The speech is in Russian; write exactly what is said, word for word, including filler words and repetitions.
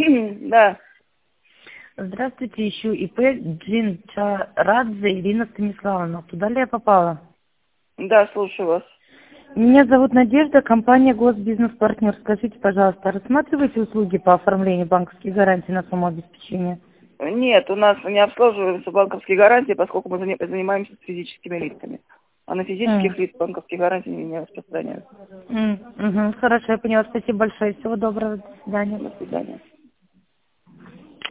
Да. Здравствуйте, ищу ИП Джинчарадзе Ирина Станиславовна. Туда ли я попала? Да, слушаю вас. Меня зовут Надежда, компания Госбизнес-партнер. Скажите, пожалуйста, рассматриваете услуги по оформлению банковских гарантий на самообеспечение? Нет, у нас не обслуживаются банковские гарантии, поскольку мы зани- занимаемся с физическими лицами. А на физических М, лиц банковские гарантии не распространяются. м, мгм. Хорошо, я поняла. Спасибо большое. Всего доброго. До свидания. До свидания.